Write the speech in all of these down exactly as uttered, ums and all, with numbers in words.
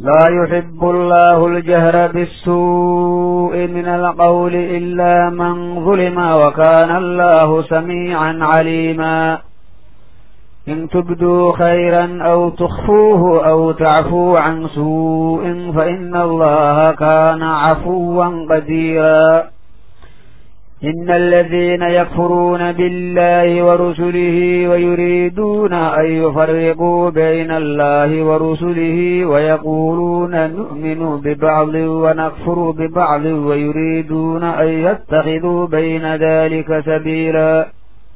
لا يحب الله الجهر بالسوء من القول إلا من ظلم وكان الله سميعا عليما إن تبدوا خيرا أو تخفوه أو تعفوا عن سوء فإن الله كان عفوا قديرا إن الذين يكفرون بالله ورسله ويريدون أن يفرقوا بين الله ورسله ويقولون نؤمن ببعض ونكفر ببعض ويريدون أن يتخذوا بين ذلك سبيلا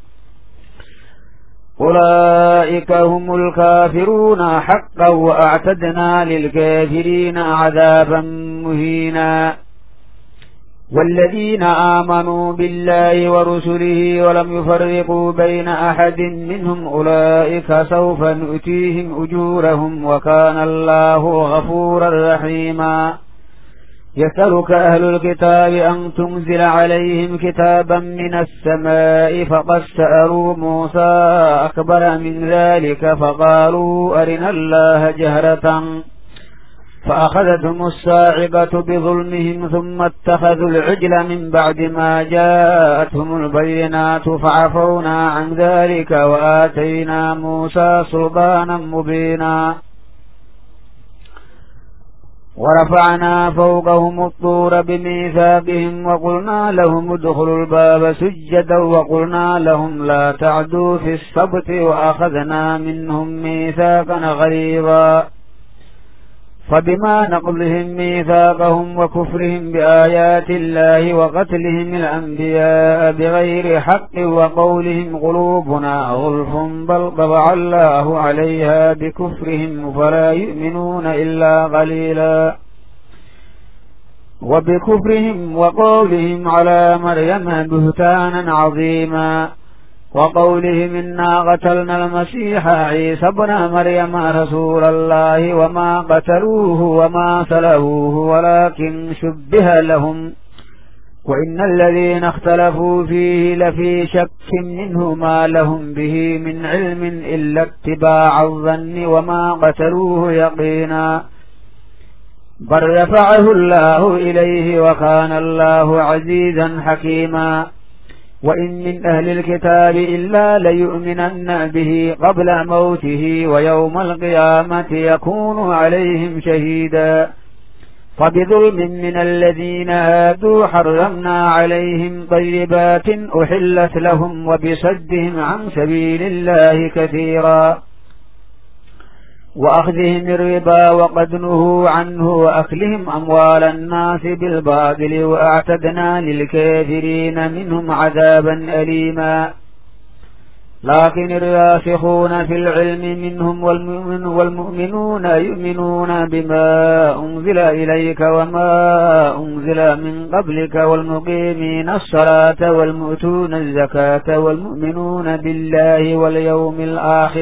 أولئك هم الكافرون حقا وأعتدنا للكافرين عذابا مهينا والذين آمنوا بالله ورسله ولم يفرقوا بين أحد منهم أولئك سوف نؤتيهم أجورهم وكان الله غفورا رحيما يسألك أهل الكتاب أن تنزل عليهم كتابا من السماء فقد سألوا موسى أكبر من ذلك فقالوا أرنا الله جهرة فأخذتهم الصاعقة بظلمهم ثم اتخذوا العجل من بعد ما جاءتهم البينات فعفونا عن ذلك وآتينا موسى سلطانا مبينا ورفعنا فوقهم الطور بميثاقهم وقلنا لهم ادخلوا الباب سجدا وقلنا لهم لا تعدوا في السبت وأخذنا منهم ميثاقا غليظا فبما نقضهم ميثاقهم وكفرهم بآيات الله وقتلهم الأنبياء بغير حق وقولهم قلوبنا غلف بل طبع الله عليها بكفرهم فلا يؤمنون إلا قليلا وبكفرهم وقولهم على مريم بهتانا عظيما وقولهم إنا قتلنا المسيح عيسى ابن مريم رسول الله وما قتلوه وما سلبوه ولكن شبه لهم وإن الذين اختلفوا فيه لفي شك منه ما لهم به من علم إلا اتباع الظن وما قتلوه يقينا بل رفعه الله إليه وكان الله عزيزا حكيما وإن من أهل الكتاب إلا ليؤمنن به قبل موته ويوم القيامة يكون عليهم شهيدا فبظلم من الذين هادوا حرمنا عليهم طيبات أحلت لهم وبصدهم عن سبيل الله كثيرا وأخذهم الربا وقد نهوا عنه وأكلهم أموال الناس بالباطل وأعتدنا للكافرين منهم عذابا أليما لكن الراسخون في العلم منهم والمؤمن والمؤمنون يؤمنون بما أنزل إليك وما أنزل من قبلك والمقيمين الصلاة والمؤتون الزكاة والمؤمنون بالله واليوم الآخر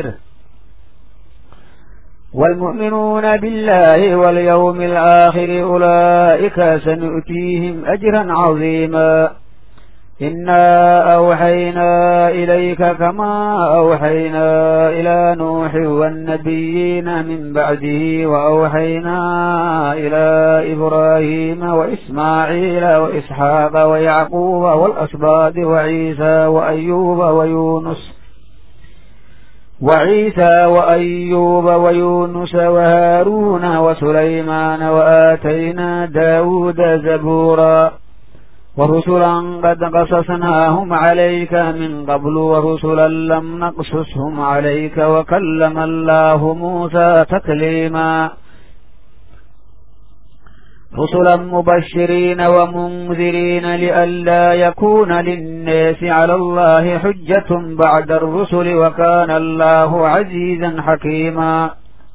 والمؤمنون بالله واليوم الآخر أولئك سنؤتيهم أجرا عظيما إنا أوحينا إليك كما أوحينا إلى نوح والنبيين من بعده وأوحينا إلى إبراهيم وإسماعيل وإسحاق ويعقوب والأسباط وعيسى وأيوب ويونس وعيسى وأيوب ويونس وهارون وسليمان وآتينا داود زبورا ورسلا قد قصصناهم عليك من قبل ورسلا لم نقصصهم عليك وكلم الله موسى تكليما رسلا مبشرين ومنذرين لئلا يكون للناس على الله حجة بعد الرسل وكان الله عزيزا حكيما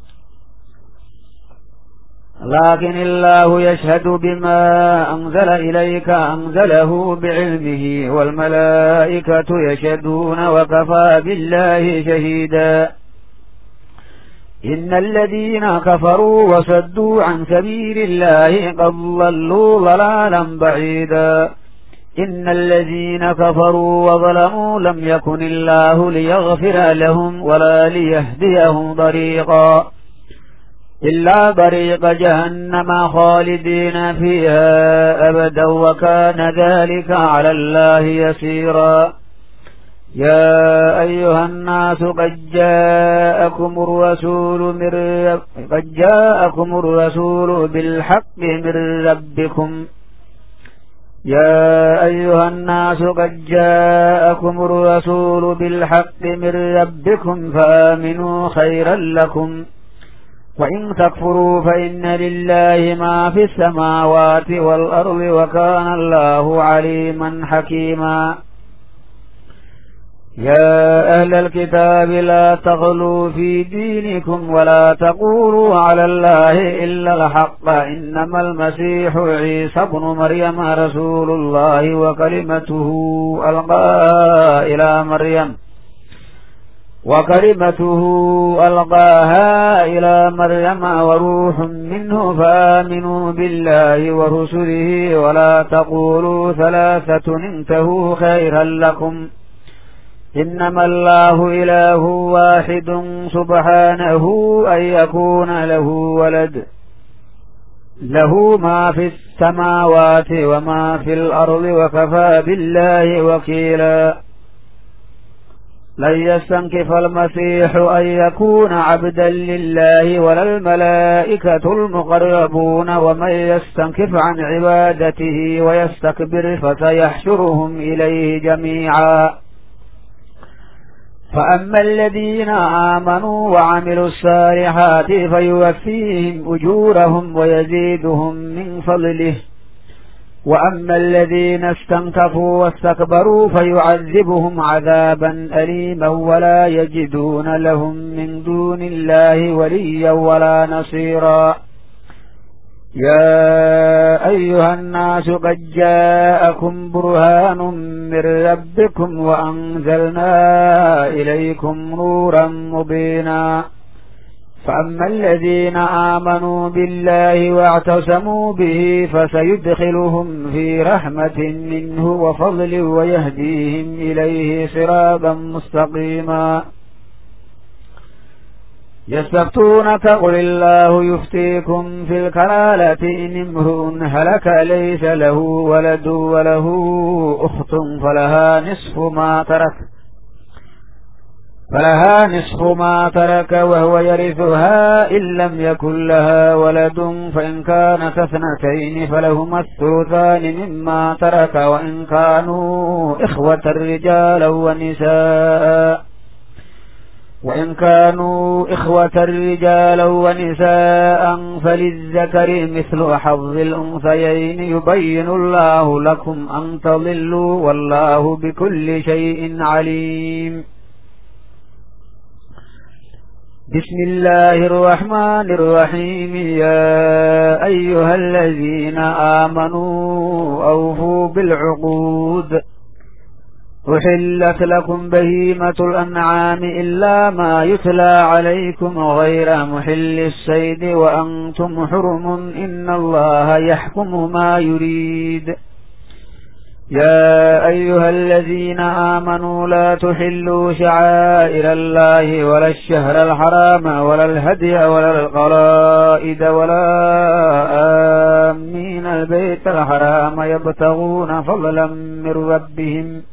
لكن الله يشهد بما أنزل إليك أنزله بعلمه والملائكة يشهدون وكفى بالله شهيدا إن الذين كفروا وصدوا عن سبيل الله قد ضلوا ضلالا بعيدا إن الذين كفروا وظلموا لم يكن الله ليغفر لهم ولا ليهديهم طريقا إلا طريق جهنم خالدين فيها أبدا وكان ذلك على الله يسيرا. يا أيها الناس قد جاءكم الرسول من قد جاءكم الرسول بالحق من ربكم يا أيها الناس قد جاءكم الرسول بالحق من ربكم فآمنوا خيرا لكم وإن تكفروا فإن لله ما في السماوات والأرض وكان الله عليما حكيما. يا أهل الكتاب لا تغلوا في دينكم ولا تقولوا على الله إلا الحق إنما المسيح عيسى ابن مريم رسول الله وكلمته ألقاها إلى مريم وكلمته ألقاها إلى مريم وروح منه فآمنوا بالله ورسله ولا تقولوا ثلاثة انتهوا خيرا لكم إنما الله إله واحد سبحانه أن يكون له ولد له ما في السماوات وما في الأرض وكفى بالله وكيلا. لن يستنكف المسيح أن يكون عبدا لله ولا الملائكة المقربون ومن يستنكف عن عبادته ويستكبر فسيحشرهم إليه جميعا. فأما الذين آمنوا وعملوا الصالحات فيوفيهم أجورهم ويزيدهم من فضله وأما الذين استنكفوا واستكبروا فيعذبهم عذابا أليما ولا يجدون لهم من دون الله وليا ولا نصيرا. يا أيها الناس قد جاءكم برهان من ربكم وأنزلنا إليكم نورا مبينا. فأما الذين آمنوا بالله واعتصموا به فسيدخلهم في رحمة منه وفضل ويهديهم إليه صراطا مستقيما. يستفتونك قل الله يفتيكم في الكلالة إن امرؤ هلك ليس له ولد وله أخت فلها نصف ما ترك فلها نصف ما ترك وهو يرثها إن لم يكن لها ولد فإن كانت اثنتين فلهما الثلثان مما ترك وإن كانوا إخوة رجالا ونساء وإن كانوا إخوة رجالا ونساء فللذكر مثل حظ الأنثيين يبين الله لكم أن تضلوا والله بكل شيء عليم. بسم الله الرحمن الرحيم. يا أيها الذين آمنوا أوفوا بالعقود أحلت لكم بهيمة الأنعام إلا ما يتلى عليكم غير محل الصيد وأنتم حرم إن الله يحكم ما يريد. يا أيها الذين آمنوا لا تحلوا شعائر الله ولا الشهر الحرام ولا الهدي ولا القلائد ولا آمين البيت الحرام يبتغون فضلا من ربهم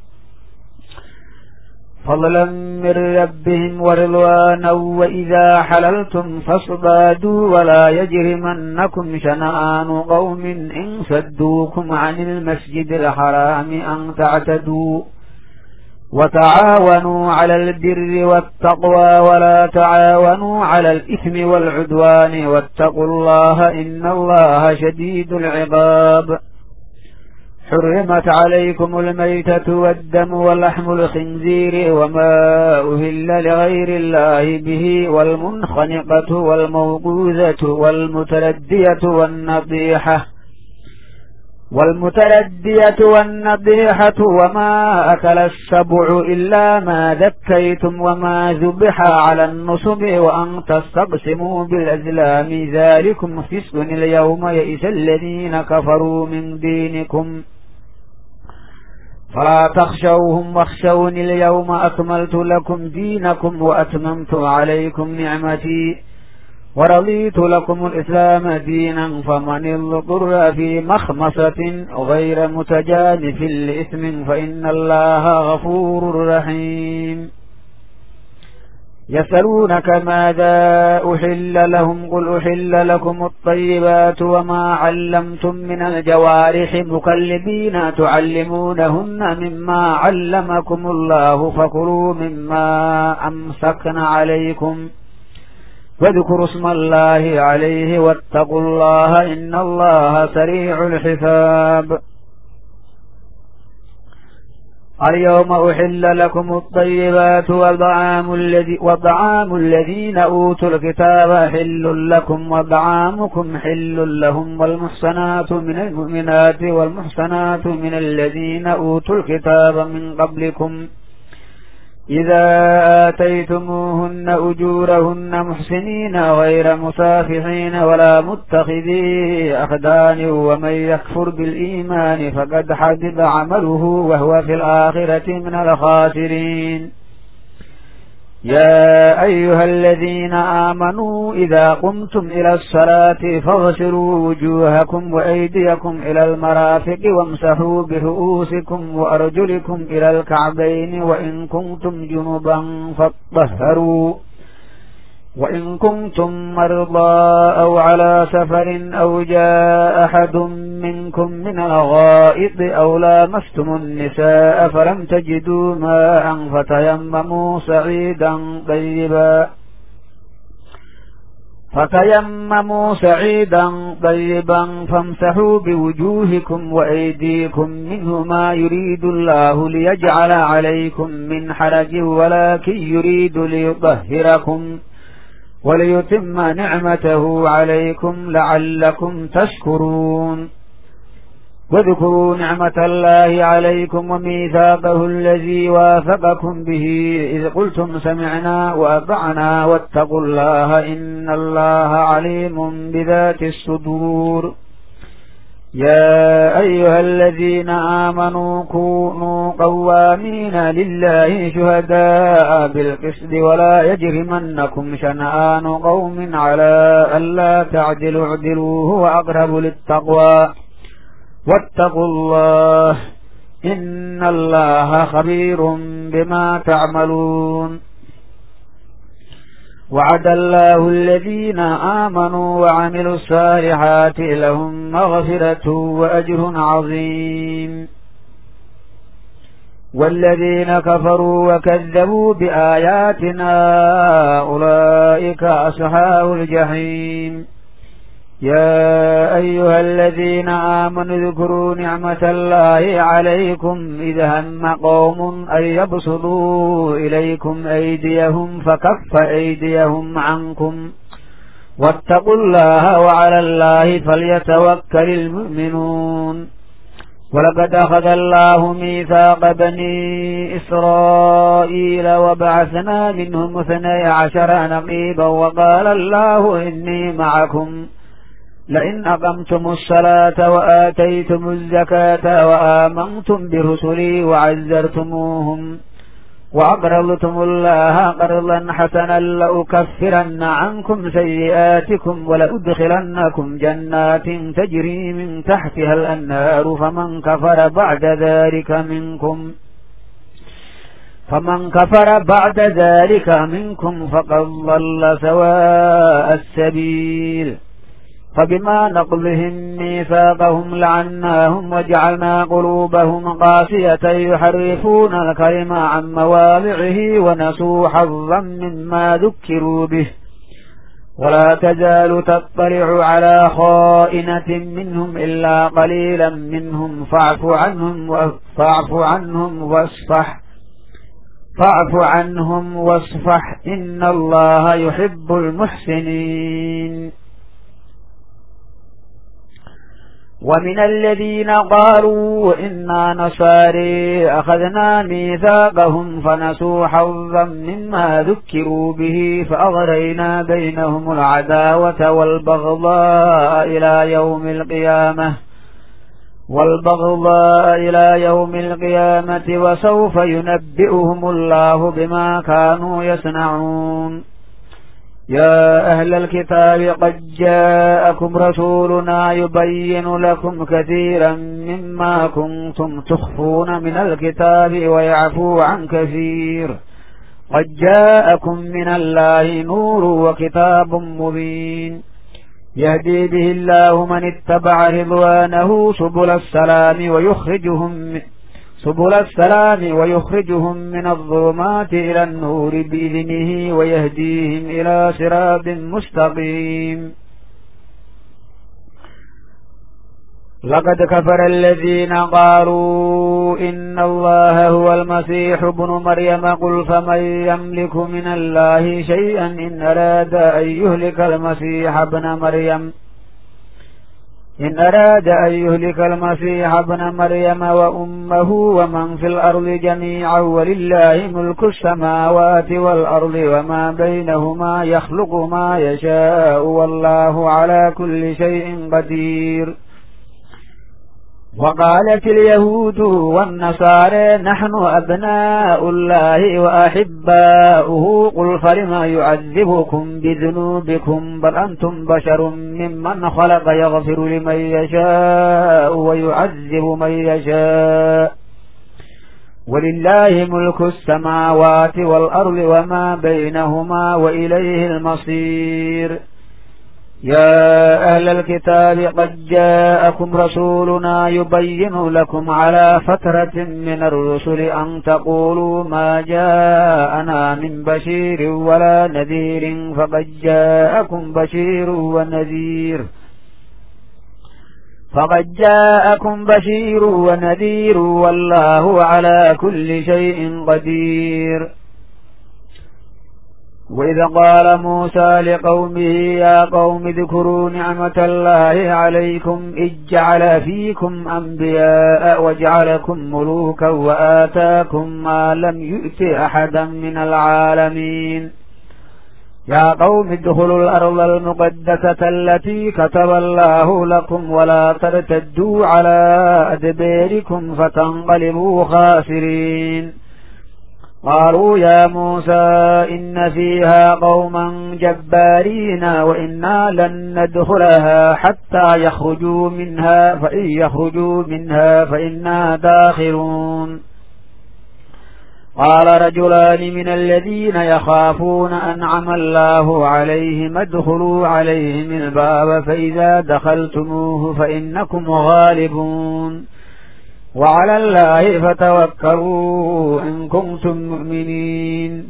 فضلا من ربهم ورضوانا وإذا حللتم فاصطادوا ولا يجرمنكم شنآن قوم إن صدوكم عن المسجد الحرام أن تعتدوا وتعاونوا على البر والتقوى ولا تعاونوا على الإثم والعدوان واتقوا الله إن الله شديد العقاب. حرمت عليكم الميتة والدم ولحم الخنزير وما أهل لغير الله به والمنخنقة والموقوذة والمتردية والنطيحة والمتردية والنطيحة وما أكل السبع إلا ما ذكيتم وما ذبح على النصب وأن تستقسموا بالأزلام ذلكم فسق. اليوم يئس الذين كفروا من دينكم فلا تخشوهم واخشون اليوم أكملت لكم دينكم وأتممت عليكم نعمتي ورضيت لكم الإسلام دينا فمن اضطر في مخمصة غير متجانف لإثم فإن الله غفور رحيم. يسألونك ماذا أحل لهم قل أحل لكم الطيبات وما علمتم من الجوارح مكلبين تعلمونهن مما علمكم الله فكلوا مما أمسكن عليكم واذكروا اسم الله عليه واتقوا الله إن الله سريع الحساب. اليوم أحل لكم الطيبات وطعام الذي وطعام الذين أوتوا الكتاب حل لكم وطعامكم حل لهم والمحصنات من المؤمنات والمحصنات من الذين أوتوا الكتاب من قبلكم إذا آتيتموهن أجورهن محسنين غير مسافحين ولا متخذي أخدان ومن يكفر بالإيمان فقد حبط عمله وهو في الآخرة من الخاسرين. يا أيها الذين آمنوا إذا قمتم إلى الصلاة فاغسلوا وجوهكم وأيديكم إلى المرافق وامسحوا برؤوسكم وأرجلكم إلى الكعبين وإن كنتم جنبا فاطهروا وإن كنتم مرضى أو على سفر أو جاء أحد منكم من الغائط أو لامستم النساء فلم تجدوا ماء فتيمموا سعيدا طيبا فتيمموا سعيدا طيبا فامسحوا بوجوهكم وأيديكم منه ما يريد الله ليجعل عليكم من حرج ولكن يريد ليطهركم وليتم نعمته عليكم لعلكم تشكرون. واذكروا نعمة الله عليكم وميثاقه الذي واثقكم به إذ قلتم سمعنا وأطعنا واتقوا الله إن الله عليم بذات الصدور. يا أيها الذين آمنوا كونوا قوامين لله شهداء بالقسط ولا يجرمنكم شنآن قوم على ألا تعدلوا اعدلوا هو أقرب للتقوى واتقوا الله إن الله خبير بما تعملون. وعد الله الذين آمنوا وعملوا الصالحات لهم مغفرة وأجر عظيم. والذين كفروا وكذبوا بآياتنا أولئك أصحاب الجحيم. يا أيها الذين آمنوا اذكروا نعمة الله عليكم إذ هم قوم أن يبسطوا إليكم أيديهم فكف أيديهم عنكم واتقوا الله وعلى الله فليتوكل المؤمنون. ولقد أخذ الله ميثاق بني إسرائيل وبعثنا منهم اثني عشر نقيبا وقال الله إني معكم لئن أقمتم الصلاة وآتيتم الزكاة وآمنتم برسلي وعزرتموهم وأقرضتم الله قرضا حسنا لأكفرن عنكم سيئاتكم ولأدخلنكم جنات تجري من تحتها الأنهار فمن كفر بعد ذلك منكم فمن كفر بعد ذلك منكم فقد ضل سواء السبيل. فبما نقضهم ميثاقهم لعناهم وجعلنا قلوبهم قاسية يحرفون الكلم عن مواضعه ونسوا حظا مما ذكروا به ولا تزال تطلع على خائنة منهم إلا قليلا منهم فاعف عنهم فاعف عنهم واصفح فاعف عنهم واصفح إن الله يحب المحسنين. ومن الذين قالوا إنا نصارى أخذنا ميثاقهم فنسوا حظا مما ذكروا به فأغرينا بينهم العداوة والبغضاء إلى يوم القيامة والبغضاء إلى يوم القيامة وسوف ينبئهم الله بما كانوا يصنعون. يا أهل الكتاب قد جاءكم رسولنا يبين لكم كثيرا مما كنتم تخفون من الكتاب ويعفو عن كثير قد جاءكم من الله نور وكتاب مبين يهدي به الله من اتبع رضوانه سبل السلام ويخرجهم سبل السلام ويخرجهم من الظلمات إلى النور بإذنه ويهديهم إلى صراط مستقيم. لقد كفر الذين قالوا إن الله هو المسيح ابن مريم قل فمن يملك من الله شيئا إن أراد أن يهلك المسيح ابن مريم إن أراد أن يهلك المسيح ابن مريم وأمه ومن في الأرض جميعا ولله ملك السماوات والأرض وما بينهما يخلق ما يشاء والله على كل شيء قدير. وقالت اليهود والنصارى نحن أبناء الله وأحباؤه قل فلم يعذبكم بذنوبكم بل أنتم بشر ممن خلق يغفر لمن يشاء ويعذب من يشاء ولله ملك السماوات والأرض وما بينهما وإليه المصير. يا أهل الكتاب قد جاءكم رسولنا يبين لكم على فترة من الرسل أن تقولوا ما جاءنا من بشير ولا نذير فقد جاءكم بشير ونذير فقد جاءكم بشير ونذير والله على كل شيء قدير. وإذا قال موسى لقومه يا قوم اذكروا نعمة الله عليكم إذ جعل فيكم أنبياء وجعلكم ملوكا وآتاكم ما لم يؤت أحدا من العالمين يا قوم ادخلوا الأرض المقدسة التي كتب الله لكم ولا ترتدوا على أدباركم فتنقلبوا خاسرين. قالوا يا موسى إن فيها قوما جبارين وإنا لن ندخلها حتى يخرجوا منها فإن يخرجوا منها فإنا داخلون. قال رجلان من الذين يخافون أنعم الله عليهم ادخلوا عليهم الباب فإذا دخلتموه فإنكم غالبون وعلى الله فتوكلوا إن كنتم مؤمنين.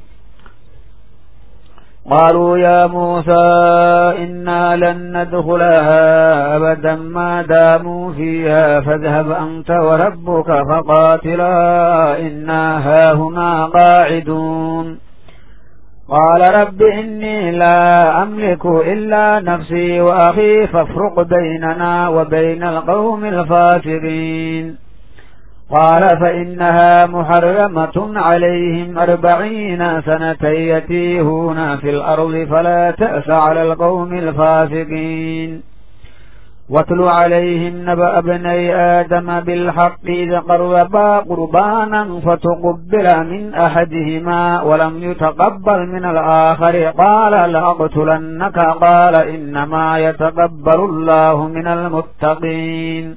قالوا يا موسى إنا لن ندخلها أبدا ما داموا فيها فاذهب أنت وربك فقاتلا إنا هاهنا قاعدون. قال رب إني لا أملك إلا نفسي وأخي فافرق بيننا وبين القوم الفاسقين. قال فإنها محرمة عليهم أربعين سنة يتيهون في الأرض فلا تأس على القوم الفاسقين. واتل عليهم نبأ ابني آدم بالحق إذ قربا قربانا فتقبل من أحدهما ولم يتقبل من الآخر قال لأقتلنك قال إنما يتقبل الله من المتقين.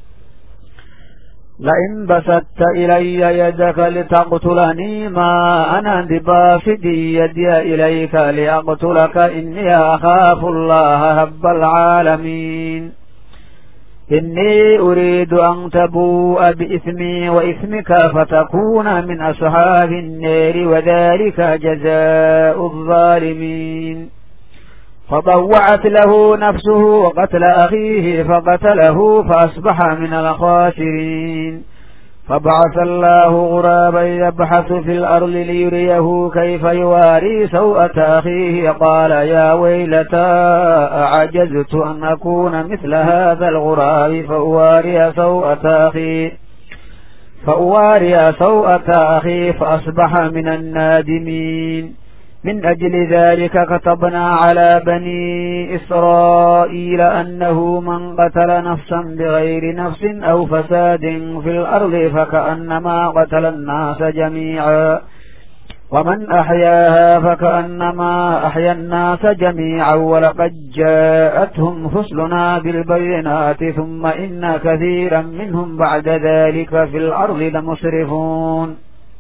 لئن بسطت إلي يدك لتقتلني ما أنا بباسط يدي إليك لأقتلك إني أخاف الله رب العالمين. إني أريد أن تبوء بإثمي وإثمك فتكون من أصحاب النار وذلك جزاء الظالمين. فطوعت له نفسه وقتل أخيه فقتله فأصبح من الخاسرين. فبعث الله غرابا يبحث في الأرض ليريه كيف يواري سوءة أخيه قال يا ويلتى أعجزت أن أكون مثل هذا الغراب فأواري سوءة أخي فأواري سوءة أخي فأصبح من النادمين. من أجل ذلك كتبنا على بني إسرائيل أنه من قتل نفسا بغير نفس أو فساد في الأرض فكأنما قتل الناس جميعا ومن أحياها فكأنما أحيا الناس جميعا ولقد جاءتهم رسلنا بالبينات ثم إن كثيرا منهم بعد ذلك في الأرض لمسرفون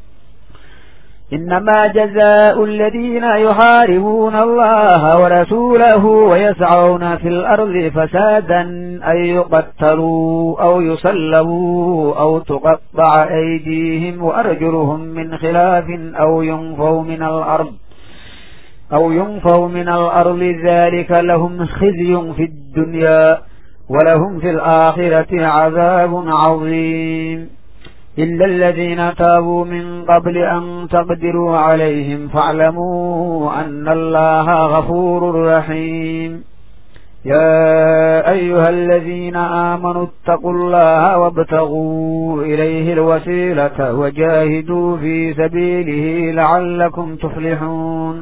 إنما جزاء الذين يحاربون الله ورسوله ويسعون في الأرض فسادا أن يقتلوا أو يسلبوا أو تقطع أيديهم وأرجلهم من خلاف أو ينفوا من الأرض أو ينفوا من الأرض ذلك لهم خزي في الدنيا ولهم في الآخرة عذاب عظيم إلا الذين تابوا من قبل أن تقدروا عليهم فاعلموا أن الله غفور رحيم يا أيها الذين آمنوا اتقوا الله وابتغوا إليه الوسيلة وجاهدوا في سبيله لعلكم تفلحون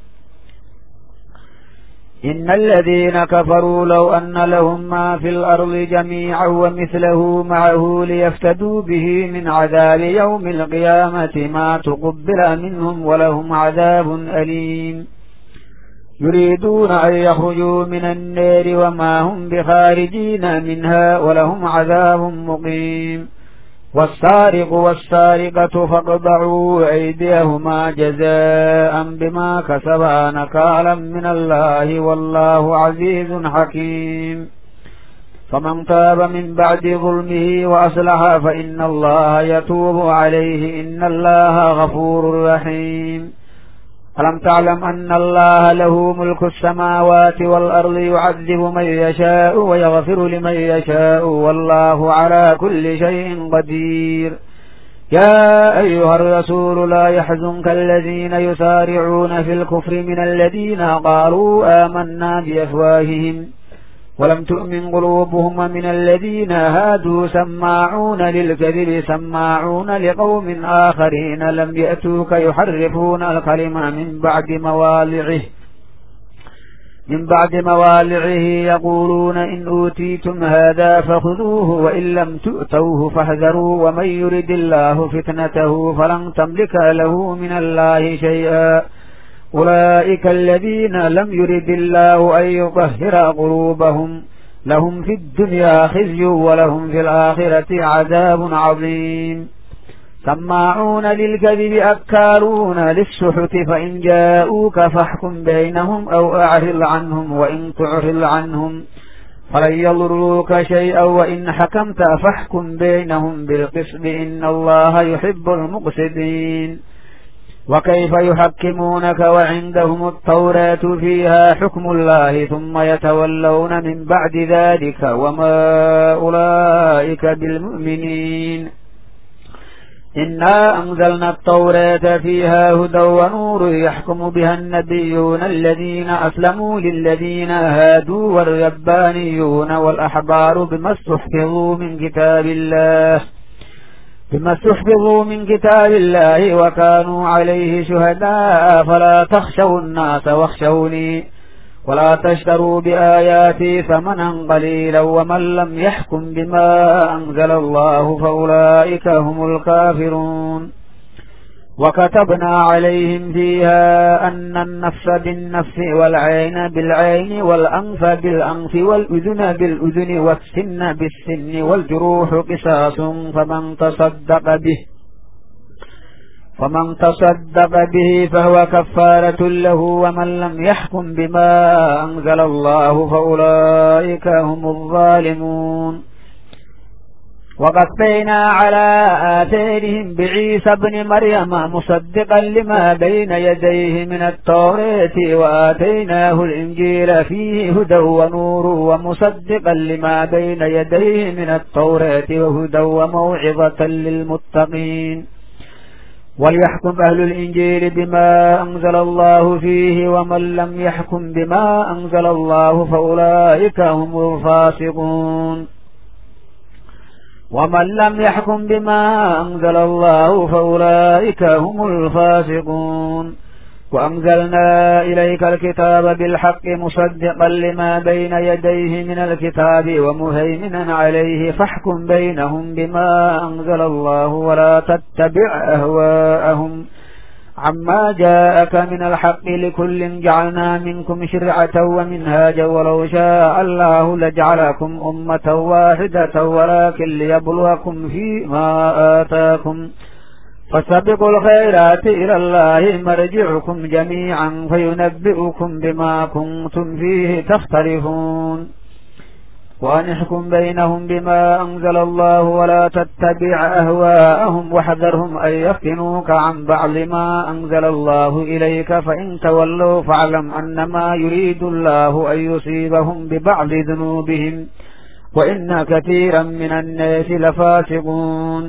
إن الذين كفروا لو أن لهم ما في الأرض جميعا ومثله معه ليفتدوا به من عذاب يوم القيامة ما تقبل منهم ولهم عذاب أليم يريدون أن يخرجوا من النار وما هم بخارجين منها ولهم عذاب مقيم والسارق والسارقة فاقطعوا أيديهما جزاء بما كسبا نكالا من الله والله عزيز حكيم فمن تاب من بعد ظلمه وأصلح فإن الله يتوب عليه إن الله غفور رحيم ألم تعلم أن الله له ملك السماوات والأرض يعذب من يشاء ويغفر لمن يشاء والله على كل شيء قدير يا أيها الرسول لا يحزنك الذين يسارعون في الكفر من الذين قالوا آمنا بأفواههم ولم تؤمن قلوبهم من الذين هادوا سماعون للكذب سماعون لقوم آخرين لم يأتوك يحرفون الكلمة من بعد مواضعه من بعد مواضعه يقولون إن أوتيتم هذا فخذوه وإن لم تؤتوه فاحذروا ومن يرد الله فتنته فلن تملك له من الله شيئا أولئك الذين لم يرد الله أن يطهر قلوبهم لهم في الدنيا خزي ولهم في الآخرة عذاب عظيم سماعون للكذب أكالون للسحت فإن جاءوك فاحكم بينهم أو أعرض عنهم وإن تعرض عنهم فلن يضروك شيئا وإن حكمت فاحكم بينهم بالقسط إن الله يحب المقسطين وكيف يحكمونك وعندهم التوراة فيها حكم الله ثم يتولون من بعد ذلك وما أولئك بالمؤمنين إنا أنزلنا التوراة فيها هدى ونور يحكم بها النبيون الذين أسلموا للذين هادوا والربانيون والأحبار بما استحفظوا من كتاب الله بما استحفظوا من كتاب الله وكانوا عليه شهداء فلا تخشوا الناس واخشوني ولا تشتروا بآياتي ثمنا قليلا ومن لم يحكم بما أنزل الله فأولئك هم الكافرون وكتبنا عليهم فيها أن النفس بالنفس والعين بالعين والأنف بالأنف والأذن بالأذن والسن بالسن والجروح قصاص فمن تصدق به فمن تصدق به فهو كفارة له ومن لم يحكم بما أنزل الله فأولئك هم الظالمون وقفينا على آثارهم بعيسى ابن مريم مصدقا لما بين يديه من التوراة وآتيناه الإنجيل فيه هدى ونور ومصدقا لما بين يديه من التوراة وهدى وموعظة للمتقين وليحكم أهل الإنجيل بما أنزل الله فيه ومن لم يحكم بما أنزل الله فأولئك هم الفاسقون ومن لم يحكم بما أنزل الله فأولئك هم الفاسقون وأنزلنا إليك الكتاب بالحق مصدقا لما بين يديه من الكتاب ومهيمنا عليه فاحكم بينهم بما أنزل الله ولا تتبع أهواءهم عما جاءك من الحق لكل جعلنا منكم شرعة ومنهاجا ولو شاء الله لجعلكم أمة واحدة ولكن ليبلوكم فيما آتاكم فاستبقوا الخيرات إلى الله مرجعكم جميعا فينبئكم بما كنتم فيه تختلفون وأن احكم بينهم بما أنزل الله ولا تتبع أهواءهم واحذرهم أن يفتنوك عن بعض ما أنزل الله إليك فإن تولوا فاعلم أنما يريد الله أن يصيبهم ببعض ذنوبهم وإن كثيرا من الناس لفاسقون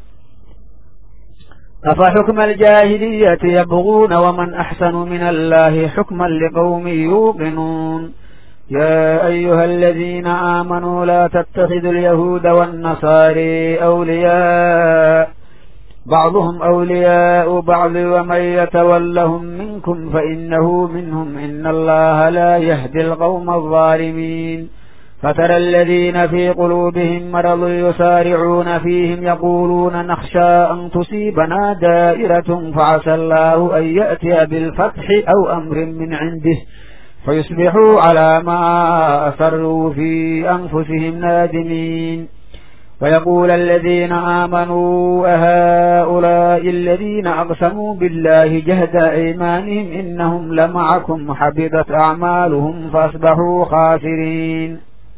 أفحكم الجاهلية يبغون ومن أحسن من الله حكما لقوم يوقنون يا أيها الذين آمنوا لا تتخذوا اليهود والنصارى أولياء بعضهم أولياء بعض ومن يتولهم منكم فإنه منهم إن الله لا يهدي القوم الظالمين فترى الذين في قلوبهم مرض يسارعون فيهم يقولون نخشى أن تصيبنا دائرة فعسى الله أن يأتي بالفتح أو أمر من عنده فيصبحوا على ما أسروا في أنفسهم نادمين ويقول الذين آمنوا أهؤلاء الذين أقسموا بالله جهد أيمانهم إنهم لمعكم حبطت أعمالهم فأصبحوا خاسرين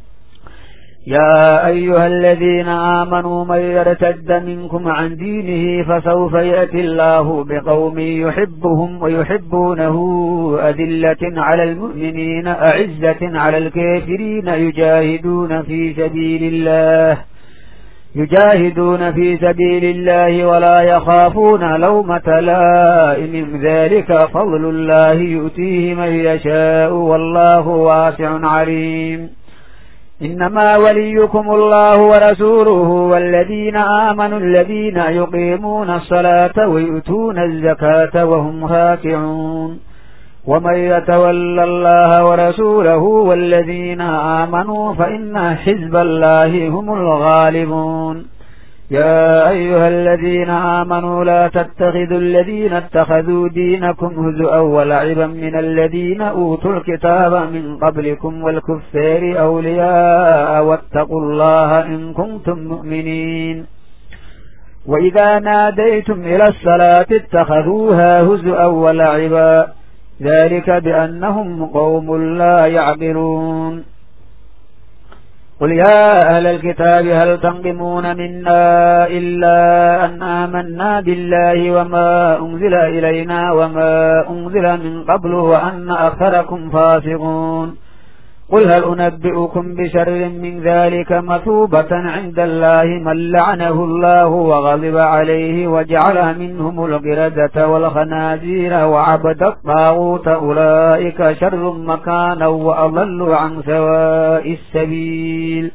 يا أيها الذين آمنوا من يرتد منكم عن دينه فسوف يأتي الله بقوم يحبهم ويحبونه أذلة على المؤمنين أعزة على الكافرين يجاهدون في سبيل الله يجاهدون في سبيل الله ولا يخافون لومة لائم ذلك فضل الله يؤتيه من يشاء والله واسع عليم إنما وليكم الله ورسوله والذين آمنوا الذين يقيمون الصلاة ويؤتون الزكاة وهم راكعون ومن يتولى الله ورسوله والذين آمنوا فإن حزب الله هم الغالبون يا أيها الذين آمنوا لا تتخذوا الذين اتخذوا دينكم هزؤا ولعبا من الذين أوتوا الكتاب من قبلكم والكفار أولياء واتقوا الله إن كنتم مؤمنين وإذا ناديتم إلى الصلاة اتخذوها هزؤا ولعبا ذلك بأنهم قوم لا يعقلون قل يا أهل الكتاب هل تنقمون منا إلا أن آمنا بالله وما أنزل إلينا وما أنزل من قبل وأن أكثركم فاسقون قل هل أنبئكم بشر من ذلك مثوبة عند الله من لعنه الله وغضب عليه وجعل منهم القردة والخنازير وعبد الطاغوت أولئك شر مكانا وأضل عن سواء السبيل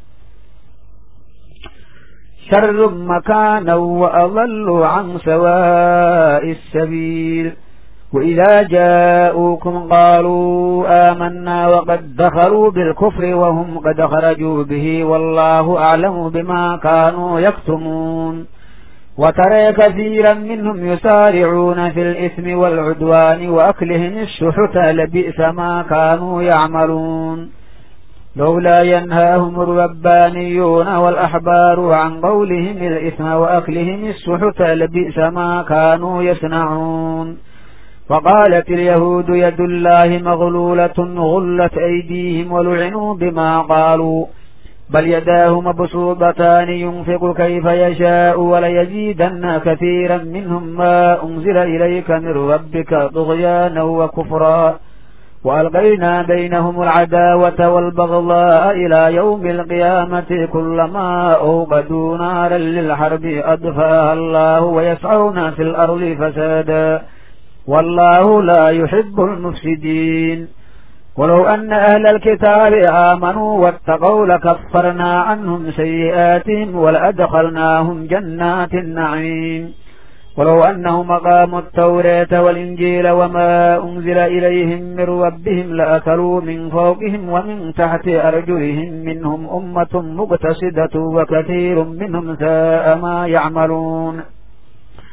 شر مكانا وأضل عن سواء السبيل وإذا جاءوكم قالوا آمنا وقد دخلوا بالكفر وهم قد خرجوا به والله أعلم بما كانوا يكتمون وترى كثيرا منهم يسارعون في الإثم والعدوان وأكلهم السحت لبئس ما كانوا يعملون لولا ينهاهم الربانيون والأحبار عن قولهم الإثم وأكلهم السحت لبئس ما كانوا يصنعون وقالت اليهود يد الله مغلولة غلت أيديهم ولعنوا بما قالوا بل يداه مبسوطتان ينفق كيف يشاء وليزيدن كثيرا منهم ما أنزل إليك من ربك طغيانا وكفرا وألقينا بينهم العداوة والبغضاء إلى يوم القيامة كلما أوقدوا نارا للحرب أطفاها الله ويسعون في الأرض فسادا والله لا يحب المفسدين ولو أن أهل الكتاب آمنوا واتقوا لكفرنا عنهم سيئاتهم ولأدخلناهم جنات النعيم ولو أنهم أقاموا التوراة والإنجيل وما أنزل إليهم من ربهم لأكلوا من فوقهم ومن تحت أرجلهم منهم أمة مقتصدة وكثير منهم ساء ما يعملون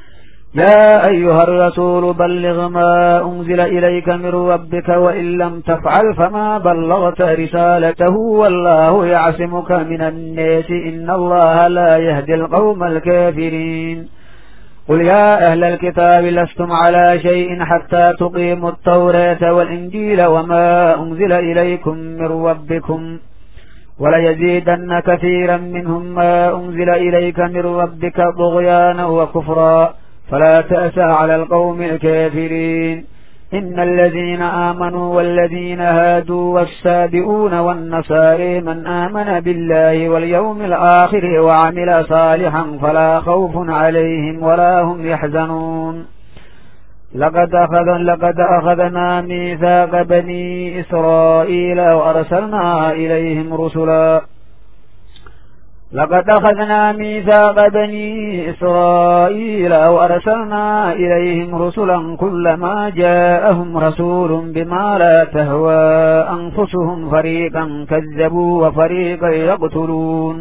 يا أيها الرسول بلغ ما أنزل إليك من ربك وإن لم تفعل فما بلغت رسالته والله يعصمك من الناس إن الله لا يهدي القوم الكافرين قل يا أهل الكتاب لستم على شيء حتى تقيموا التوراة والإنجيل وما أنزل إليكم من ربكم وليزيدن كثيرا منهم ما أنزل إليك من ربك طغيانا وكفرا فلا تأسى على القوم الكافرين إن الذين آمنوا والذين هادوا والسابئون والنصارى من آمن بالله واليوم الآخر وعمل صالحا فلا خوف عليهم ولا هم يحزنون لقد أخذ لقد أخذنا ميثاق بني إسرائيل وأرسلنا إليهم رسلا لقد أخذنا ميثاق بني إسرائيل وأرسلنا إليهم رسلا كلما جاءهم رسول بما لا تهوى أنفسهم فريقا كذبوا وفريقا يقتلون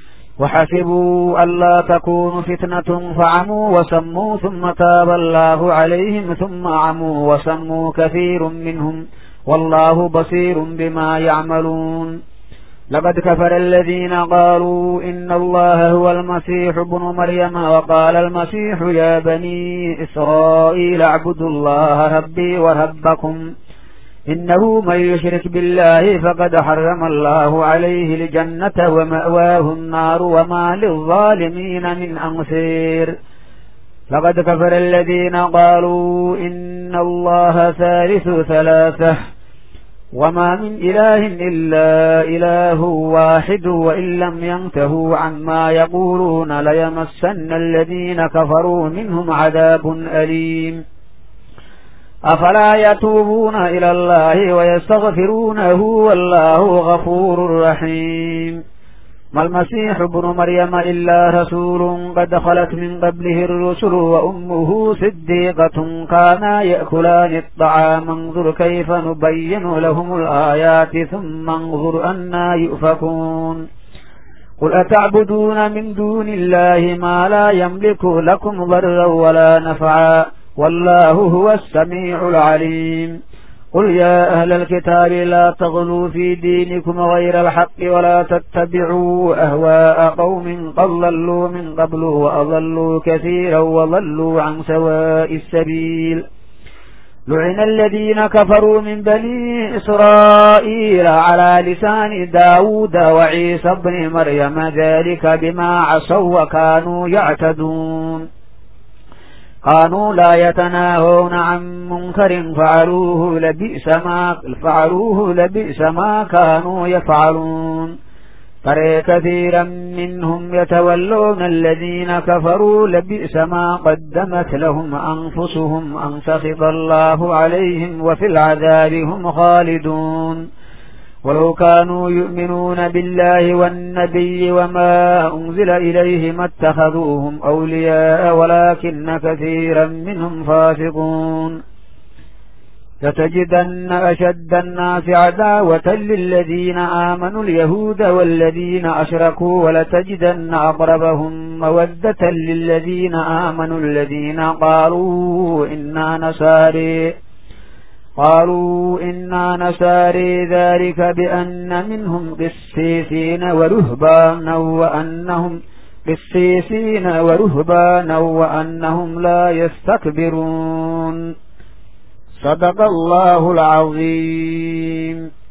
وحسبوا ألا تكون فتنة فعموا وسموا ثم تاب الله عليهم ثم عموا وسموا كثير منهم والله بصير بما يعملون لقد كفر الذين قالوا إن الله هو المسيح ابن مريم وقال المسيح يا بني إسرائيل اعبدوا الله ربي وربكم إنه من يشرك بالله فقد حرم الله عليه الجنة ومأواه النار وما للظالمين من أنصير لقد كفر الذين قالوا إن الله ثالث ثلاثة وما من إله إلا إله واحد وإن لم ينتهوا عما يقولون ليمسن الذين كفروا منهم عذاب أليم أفلا يتوبون إلى الله ويستغفرونه والله غفور رحيم ما المسيح ابن مريم إلا رسول قد خلت من قبله الرسل وأمه صديقة كانا يأكلان الطعام انظر كيف نبين لهم الآيات ثم انظر أنا يؤفكون قل أتعبدون من دون الله ما لا يملك لكم ضرا ولا نفعا والله هو السميع العليم قل يا أهل الكتاب لا تغلوا في دينكم غير الحق ولا تتبعوا أهواء قوم قد ضلوا من قبل وأضلوا كثيرا وضلوا عن سواء السبيل لعن الذين كفروا من بني إسرائيل على لسان داود وعيسى بن مريم ذلك بما عصوا وكانوا يعتدون كانوا لا يتناهون عن منكر فعلوه لبئس ما فعلوه لبئس ما كانوا يفعلون ترى كثيرا منهم يتولون الذين كفروا لبئس ما قدمت لهم أنفسهم أن سخط الله عليهم وفي العذاب هم خالدون ولو كانوا يؤمنون بالله والنبي وما أنزل إليه ما اتخذوهم أولياء ولكن كثيرا منهم فاسقون لتجدن أشد الناس عداوة للذين آمنوا اليهود والذين أشركوا ولتجدن أقربهم مودة للذين آمنوا الذين قالوا إنا نصارى قالوا إنا نصارى ذلك بأن منهم قسيسين ورهبانا وأنهم قسيسين ورهبانا وأنهم لا يستكبرون صدق الله العظيم.